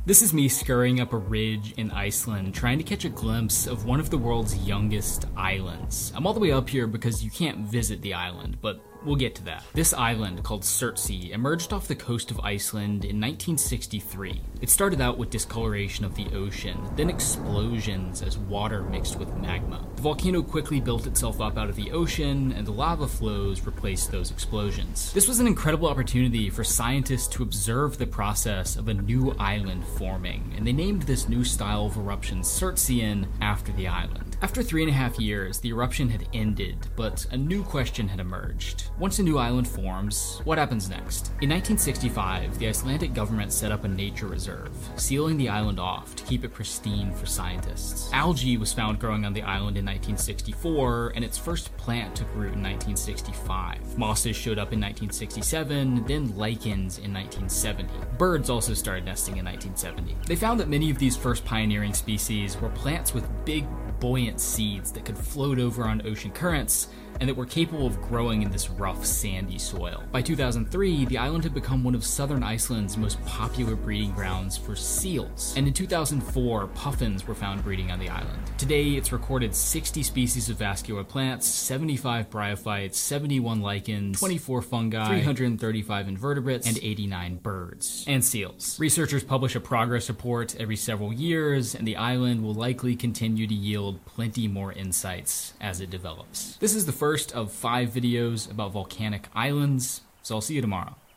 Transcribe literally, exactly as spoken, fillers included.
This is me scurrying up a ridge in Iceland, trying to catch a glimpse of one of the world's youngest islands. I'm all the way up here because you can't visit the island, but we'll get to that. This island, called Surtsey, emerged off the coast of Iceland in nineteen sixty-three. It started out with discoloration of the ocean, then explosions as water mixed with magma. The volcano quickly built itself up out of the ocean, and the lava flows replaced those explosions. This was an incredible opportunity for scientists to observe the process of a new island forming, and they named this new style of eruption Surtsean after the island. After three and a half years, the eruption had ended, but a new question had emerged. Once a new island forms, what happens next? In nineteen sixty-five, the Icelandic government set up a nature reserve, sealing the island off to keep it pristine for scientists. Algae was found growing on the island in nineteen sixty-four, and its first plant took root in nineteen sixty-five. Mosses showed up in nineteen sixty-seven, then lichens in nineteen seventy. Birds also started nesting in nineteen seventy. They found that many of these first pioneering species were plants with big, buoyant seeds that could float over on ocean currents, and that were capable of growing in this rough, sandy soil. By two thousand three, the island had become one of southern Iceland's most popular breeding grounds for seals, and in two thousand four, puffins were found breeding on the island. Today, it's recorded sixty species of vascular plants, seventy-five bryophytes, seventy-one lichens, twenty-four fungi, three hundred thirty-five invertebrates, and eighty-nine birds. And seals. Researchers publish a progress report every several years, and the island will likely continue to yield plenty more insights as it develops. This is the first of five videos about volcanic islands, so I'll see you tomorrow.